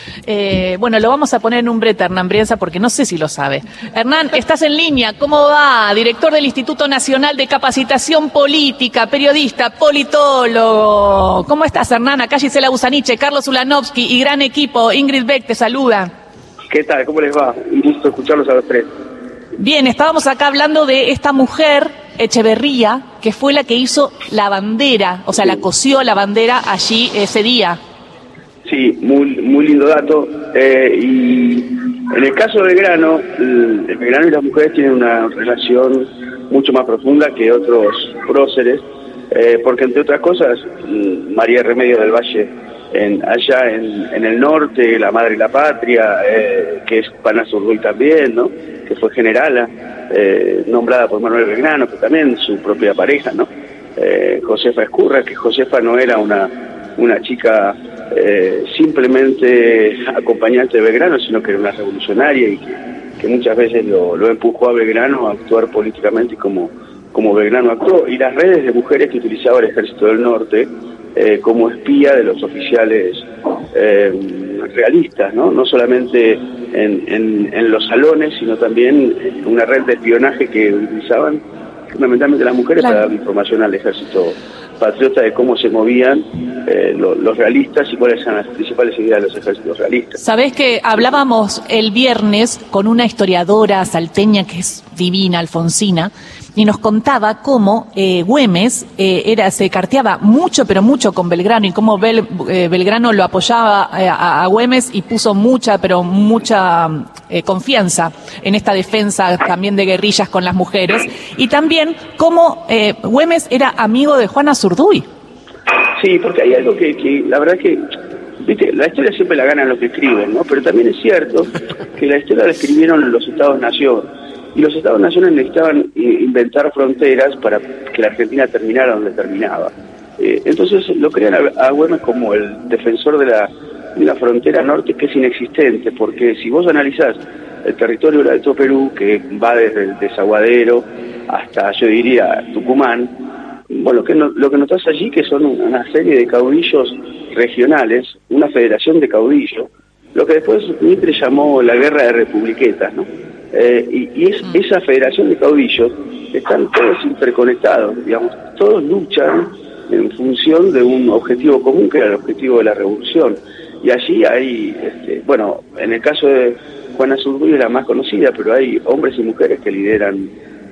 Bueno, lo vamos a poner en un brete, Hernán Brienza, porque no sé si lo sabe. Hernán, estás en línea. ¿Cómo va? Director del Instituto Nacional de Capacitación Política, periodista, politólogo. ¿Cómo estás, Hernán? Acá Gisela Busaniche, Carlos Ulanovsky y gran equipo. Ingrid Beck te saluda. ¿Qué tal? ¿Cómo les va? Un gusto escucharlos a los tres. Bien, estábamos acá hablando de esta mujer, Echeverría, que fue la que hizo la bandera, o sea, la cosió la bandera allí ese día. Sí, muy lindo dato. Y en el caso de Belgrano, el Belgrano y las mujeres tienen una relación mucho más profunda que otros próceres, porque entre otras cosas, María Remedios del Valle, allá en el norte, la madre y la patria, que es Juana Zurduy también, ¿no? Que fue generala, nombrada por Manuel Belgrano, que también su propia pareja, ¿no? Josefa Ezcurra, que Josefa no era una chica simplemente acompañante de Belgrano, sino que era una revolucionaria y que muchas veces lo empujó a Belgrano a actuar políticamente como Belgrano actuó. Y las redes de mujeres que utilizaba el Ejército del Norte como espía de los oficiales realistas, ¿no? No solamente en los salones, sino también una red de espionaje que utilizaban fundamentalmente las mujeres, claro, para dar información al Ejército Patriota de cómo se movían los realistas y cuáles eran las principales ideas de los ejércitos realistas. Sabés que hablábamos el viernes con una historiadora salteña que es divina, Alfonsina, y nos contaba cómo Güemes se carteaba mucho, pero mucho con Belgrano, y cómo Belgrano lo apoyaba a Güemes y puso mucha confianza en esta defensa también de guerrillas con las mujeres, y también cómo Güemes era amigo de Juana Zurduy. Sí, porque hay algo que la verdad que, viste, la historia siempre la ganan los que escriben, ¿no? Pero también es cierto que la historia la escribieron los Estados-Nación. Y los Estados-Naciones necesitaban inventar fronteras para que la Argentina terminara donde terminaba. Entonces lo crean a Güemes como el defensor de la frontera norte, que es inexistente, porque si vos analizás el territorio del Alto Perú, que va desde el Desaguadero hasta, yo diría, Tucumán, bueno, lo que notás allí que son una serie de caudillos regionales, una federación de caudillos, lo que después Mitre llamó la guerra de republiquetas, ¿no? Esa federación de caudillos están todos interconectados, digamos, todos luchan en función de un objetivo común, que era el objetivo de la revolución. Y allí hay, bueno, en el caso de Juana Zurduy es la más conocida, pero hay hombres y mujeres que lideran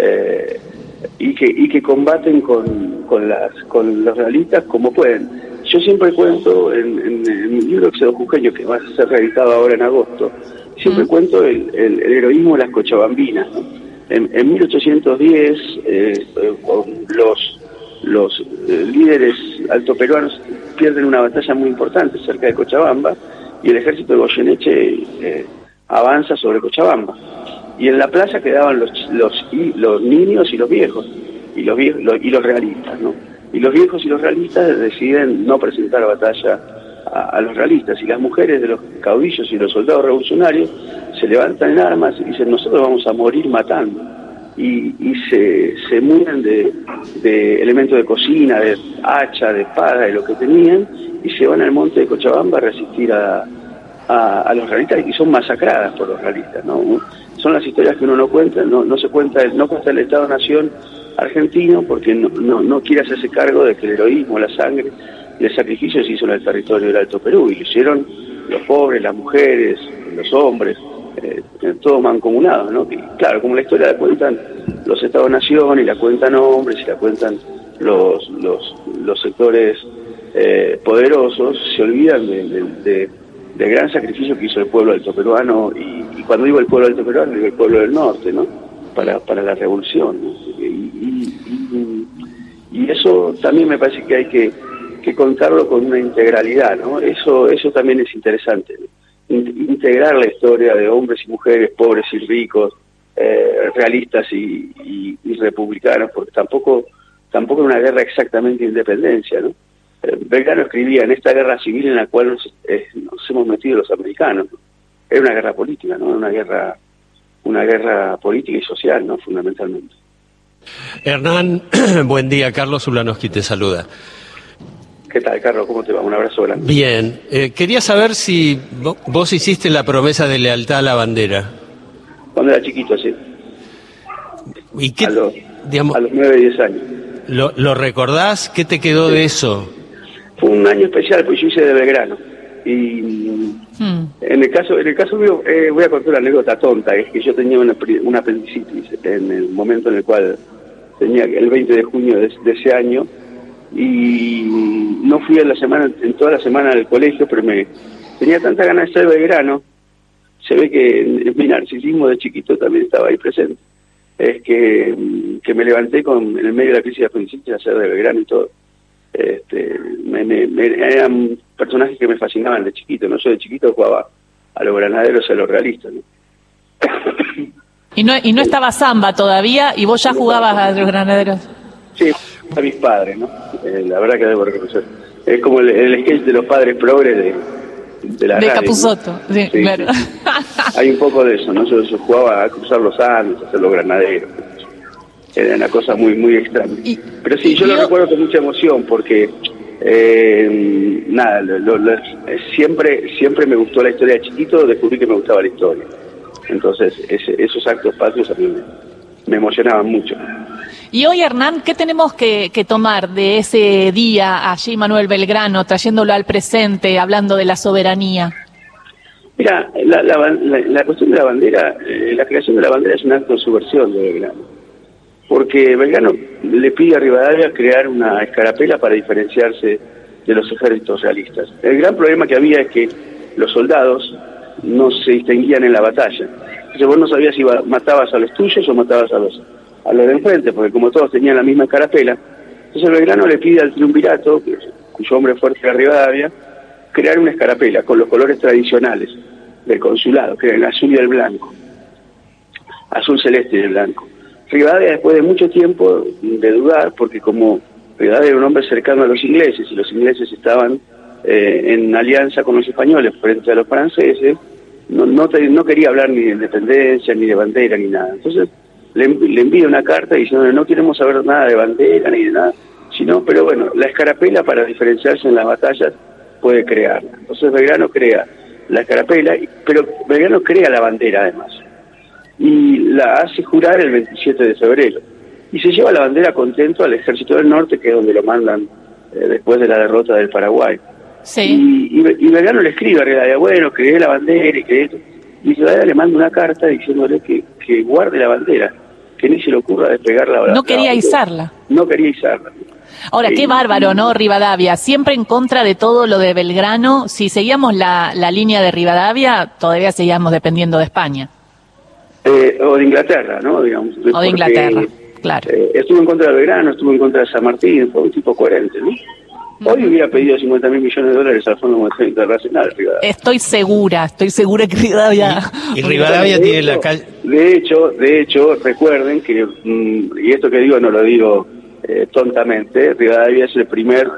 y que combaten con los realistas como pueden. Yo siempre cuento en mi libro Éxodo Jujeño, que va a ser reeditado ahora en agosto, siempre cuento el heroísmo de las cochabambinas, ¿no? En 1810 los líderes altoperuanos pierden una batalla muy importante cerca de Cochabamba y el ejército de Goyeneche avanza sobre Cochabamba. Y en la plaza quedaban los niños y los viejos, y los realistas, ¿no? Y los viejos y los realistas deciden no presentar batalla a los realistas, y las mujeres de los caudillos y los soldados revolucionarios se levantan en armas y dicen: nosotros vamos a morir matando, y se mueven de elementos de cocina, de hacha, de espada, de lo que tenían, y se van al monte de Cochabamba a resistir a los realistas, y son masacradas por los realistas, ¿no? Son las historias que uno no cuenta, no cuenta el Estado-Nación argentino, porque no quiere hacerse cargo de que el heroísmo, la sangre y el sacrificio se hizo en el territorio del Alto Perú, y lo hicieron los pobres, las mujeres, los hombres, todo mancomunado, ¿no? Y claro, como la historia la cuentan los Estados-Nación, y la cuentan hombres, y la cuentan los sectores poderosos, se olvidan del gran sacrificio que hizo el pueblo altoperuano, y cuando digo el pueblo altoperuano, digo el pueblo del norte, ¿no? Para la revolución, ¿no? Y eso también me parece que hay que contarlo con una integralidad, ¿no? Eso también es interesante, ¿no? Integrar la historia de hombres y mujeres, pobres y ricos, realistas y republicanos, porque tampoco es una guerra exactamente de independencia, ¿no? Belgrano escribía: en esta guerra civil en la cual nos hemos metido los americanos, ¿no? Era una guerra política, ¿no? Una guerra política y social, ¿no? Fundamentalmente. Hernán, buen día. Carlos Ulanovsky te saluda. ¿Qué tal, Carlos? ¿Cómo te va? Un abrazo grande. Bien. Quería saber si vos hiciste la promesa de lealtad a la bandera. Cuando era chiquito, sí. ¿Y qué, a los 9, 10 años. ¿Lo recordás? ¿Qué te quedó de eso? Fue un año especial, pues yo hice de Belgrano. Y en el caso mío, voy a contar una anécdota tonta, es que yo tenía una apendicitis en el momento en el cual tenía el 20 de junio de ese año, y no fui en toda la semana al colegio, pero tenía tanta ganas de ser Belgrano. Se ve que mi narcisismo de chiquito también estaba ahí presente. Es que me levanté en el medio de la crisis de apendicitis a hacer de Belgrano y todo. Eran personajes que me fascinaban de chiquito, ¿no? Yo de chiquito jugaba a los granaderos y a los realistas, ¿no? ¿Y no estaba Zamba todavía y vos ya jugabas a los granaderos? Sí, a mis padres, ¿no? La verdad que debo reconocer. Es como el sketch de los padres progres de la radio, Capusotto, ¿no? Sí, claro. Sí. Hay un poco de eso, ¿no? Yo jugaba a cruzar los Andes, a hacer los granaderos. Era una cosa muy, muy extraña. Pero sí, yo lo recuerdo con mucha emoción porque, siempre me gustó la historia de chiquito, descubrí que me gustaba la historia. Entonces, esos actos patrios a mí me emocionaban mucho. Y hoy, Hernán, ¿qué tenemos que tomar de ese día allí, Manuel Belgrano, trayéndolo al presente, hablando de la soberanía? Mira, la cuestión de la bandera, la creación de la bandera es un acto de subversión de Belgrano. Porque Belgrano le pide a Rivadavia crear una escarapela para diferenciarse de los ejércitos realistas. El gran problema que había es que los soldados no se distinguían en la batalla. Entonces vos no sabías si matabas a los tuyos o matabas a los de enfrente, porque como todos tenían la misma escarapela. Entonces Belgrano le pide al triunvirato, cuyo hombre fuerte era Rivadavia, crear una escarapela con los colores tradicionales del consulado, que era el azul y el blanco. Azul celeste y el blanco. Rivadavia, después de mucho tiempo de dudar, porque como Rivadavia era un hombre cercano a los ingleses, y los ingleses estaban en alianza con los españoles frente a los franceses, no quería hablar ni de independencia, ni de bandera, ni nada. Entonces le envía una carta diciendo no queremos saber nada de bandera, ni de nada, sino, pero bueno, la escarapela para diferenciarse en las batallas puede crearla. Entonces Belgrano crea la escarapela, pero Belgrano crea la bandera además. Y la hace jurar el 27 de febrero. Y se lleva la bandera contento al Ejército del Norte, que es donde lo mandan después de la derrota del Paraguay. Sí. Y Belgrano le escribe a Rivadavia, bueno, creé la bandera y creé esto. Y Rivadavia le manda una carta diciéndole que guarde la bandera, que ni se le ocurra despegarla. No quería izarla. No quería izarla. Ahora, qué bárbaro, ¿no? Rivadavia, siempre en contra de todo lo de Belgrano. Si seguíamos la línea de Rivadavia, todavía seguíamos dependiendo de España. O de Inglaterra, ¿no? Digamos, o de Inglaterra, claro. Estuvo en contra de Belgrano, estuvo en contra de San Martín, fue un tipo coherente, ¿no? Hoy hubiera pedido $50.000 millones al Fondo Monetario Internacional, Rivadavia. Estoy segura que Rivadavia... Y Rivadavia tiene la calle... De hecho, recuerden que, y esto que digo no lo digo tontamente, Rivadavia es el primer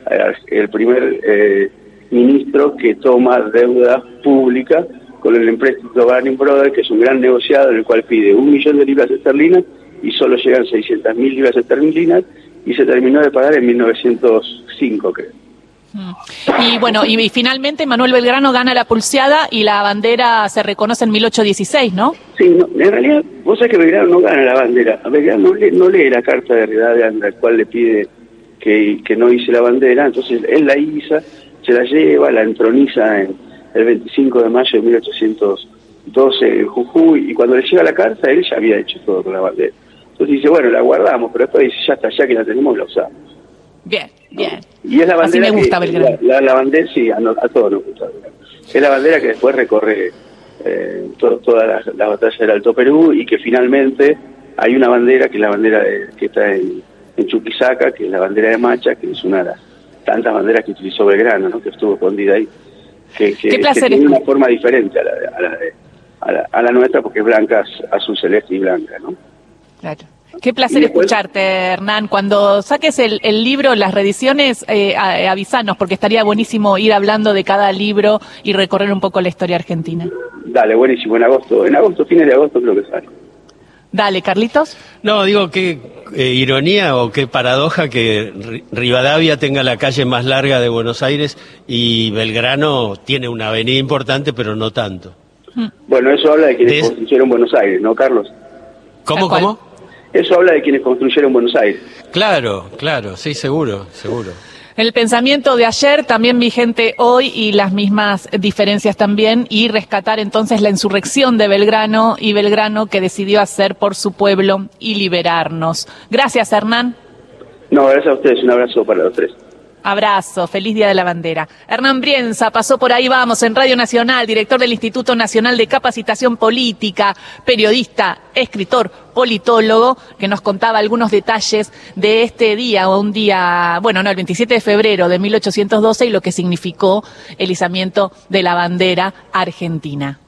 ministro que toma deuda pública con el empréstito Barney Brothers, que es un gran negociado en el cual pide 1 millón de libras esterlinas y solo llegan 600.000 libras esterlinas y se terminó de pagar en 1905, creo. Y bueno, y finalmente Manuel Belgrano gana la pulseada y la bandera se reconoce en 1816, ¿no? Sí, no, en realidad, vos sabés que Belgrano no gana la bandera. Belgrano no lee la carta de Rivadavia en la cual le pide que no hice la bandera, entonces él la iza, se la lleva, la entroniza el 25 de mayo de 1812 en Jujuy, y cuando le llega la carta, él ya había hecho todo con la bandera. Entonces dice, bueno, la guardamos, pero después dice, ya está, ya que la tenemos, la usamos. Bien, bien. Y es la bandera. Así me gusta Belgrano. La bandera, sí, a todos nos gusta Belgrano. Es la bandera que después recorre todas las batallas del Alto Perú, y que finalmente hay una bandera, que es la bandera que está en Chuquisaca, que es la bandera de Macha, que es una de las tantas banderas que utilizó Belgrano, ¿no? Que estuvo escondida ahí. Que tiene una forma diferente a la nuestra, porque es blanca, azul celeste y blanca, ¿no? Claro. Qué placer escucharte, Hernán. Cuando saques el libro, las reediciones, avísanos, porque estaría buenísimo ir hablando de cada libro y recorrer un poco la historia argentina. Dale, buenísimo. En agosto, fines de agosto creo que sale. Dale, Carlitos. No, digo, qué ironía o qué paradoja que Rivadavia tenga la calle más larga de Buenos Aires y Belgrano tiene una avenida importante, pero no tanto. Bueno, eso habla de quienes construyeron Buenos Aires, ¿no, Carlos? ¿Cómo? Eso habla de quienes construyeron Buenos Aires. Claro, sí, seguro. El pensamiento de ayer también vigente hoy y las mismas diferencias también, y rescatar entonces la insurrección de Belgrano y Belgrano que decidió hacer por su pueblo y liberarnos. Gracias, Hernán. No, gracias a ustedes, un abrazo para los tres. Abrazo, feliz Día de la Bandera. Hernán Brienza pasó por Ahí Vamos en Radio Nacional, director del Instituto Nacional de Capacitación Política, periodista, escritor, politólogo, que nos contaba algunos detalles de este día, el 27 de febrero de 1812 y lo que significó el izamiento de la bandera argentina.